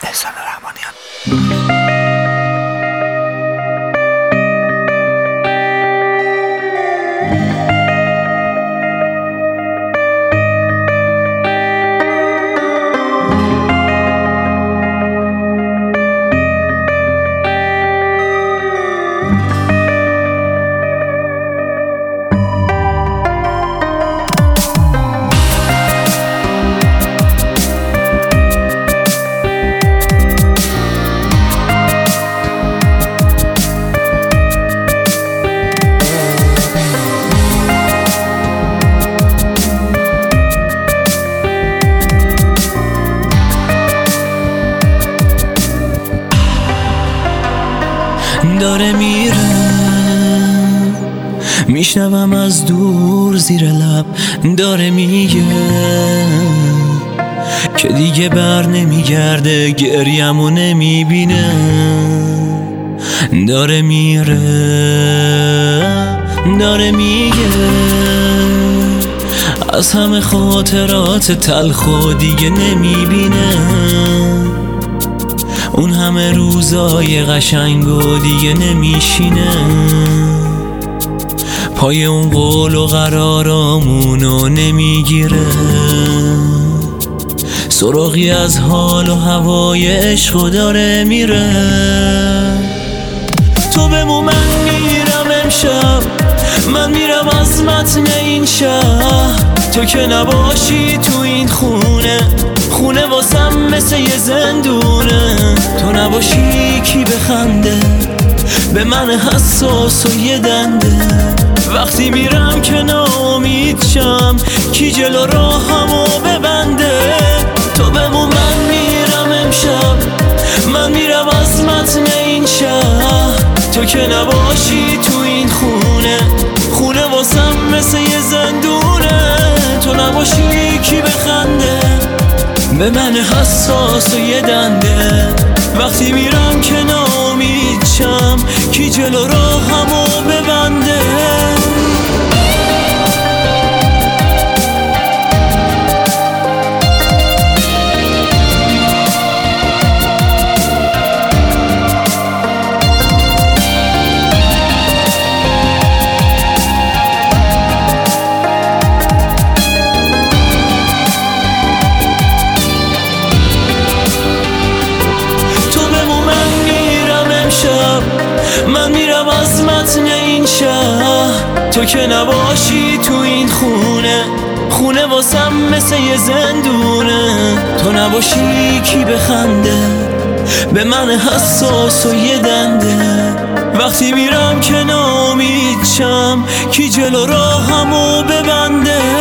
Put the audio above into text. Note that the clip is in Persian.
احسان رحمانیان. داره میره، میشنوم از دور زیر لب داره میگه که دیگه بر نمیگرده، گریمو نمیبینه. داره میره، داره میگه از همه خاطرات تلخ دیگه نمیبینه، اون همه روزای قشنگو دیگه نمیشینه، پای اون قول و قرارامونو نمیگیره، سراغی از حال و هوای عشقو داره میره. تو بمون، من میرم امشب، من میرم از متن این شهر، تو که نباشی تو این خونه، خونه واسم مثل یه زندونه، تو نباشی کی بخنده به من حساس و یه دنده، وقتی میرم که ناامید شم کی جلو راهمو ببنده. تو بمون، من میرم امشب، من میرم از متن این شهر، تو که نباشی تو این خونه، خونه واسم مثل یه زندونه، تو نباشی کی بخنده به من حساس و یه دنده، وقتی میرم که ناامید شم کی جلو راهمو ببنده. من میرم از متن این شهر، تو که نباشی تو این خونه، خونه واسم مثل یه زندونه، تو نباشی کی بخنده به من حساس و یه دنده، وقتی میرم که ناامید شم کی جلو راهمو ببنده.